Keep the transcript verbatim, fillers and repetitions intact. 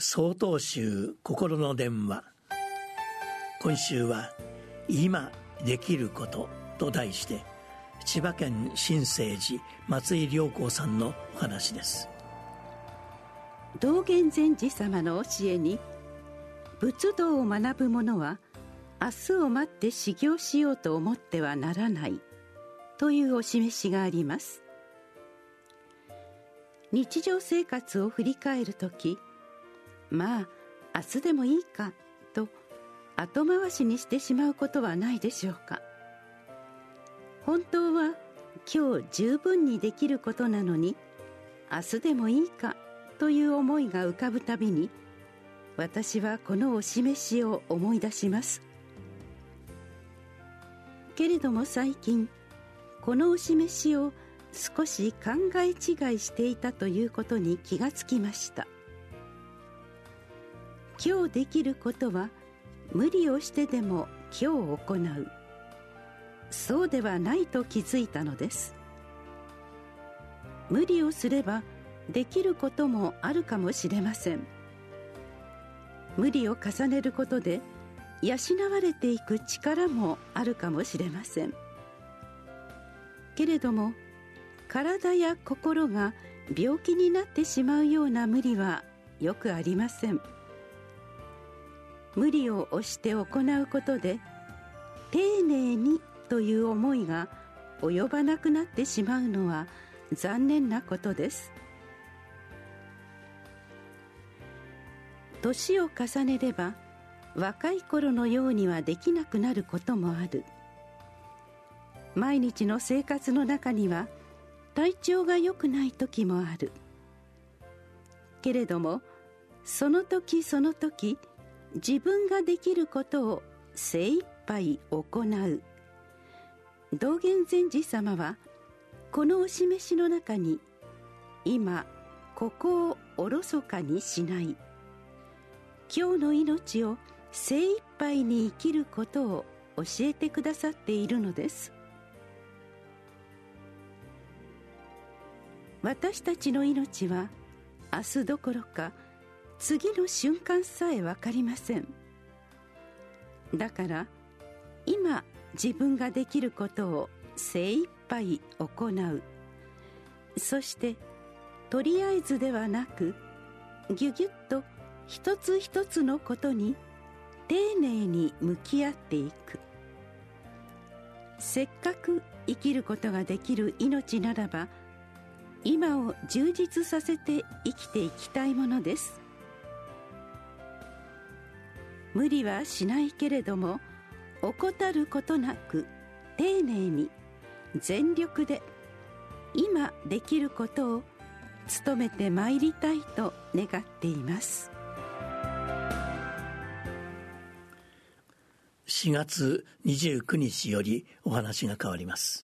曹洞宗心の電話。今週は今できることと題して、千葉県新生寺松井良光さんのお話です。 道元禅師様の教えに、仏道を学ぶ者は明日を待って修行しようと思ってはならないというお示しがあります。日常生活を振り返るとき、まあ明日でもいいかと後回しにしてしまうことはないでしょうか。本当は今日十分にできることなのに、明日でもいいかという思いが浮かぶたびに、私はこのお示しを思い出します。けれども最近、このお示しを少し考え違いしていたということに気がつきました。今日できることは無理をしてでも今日行う、そうではないと気づいたのです。無理をすればできることもあるかもしれません。無理を重ねることで養われていく力もあるかもしれません。けれども体や心が病気になってしまうような無理はよくありません。無理を押して行うことで、丁寧にという思いが及ばなくなってしまうのは残念なことです。年を重ねれば若い頃のようにはできなくなることもある。毎日の生活の中には体調が良くない時もある。けれどもその時その時、自分ができることを精一杯行う。道元禅師様はこのお示しの中に、今ここをおろそかにしない、今日の命を精一杯に生きることを教えてくださっているのです。私たちの命は明日どころか次の瞬間さえ分かりません。だから今自分ができることを精一杯行う。そしてとりあえずではなく、ぎゅぎゅっと一つ一つのことに丁寧に向き合っていく。せっかく生きることができる命ならば、今を充実させて生きていきたいものです。無理はしないけれども、怠ることなく丁寧に全力で今できることを努めてまいりたいと願っています。 しがつにじゅうくにちよりお話が変わります。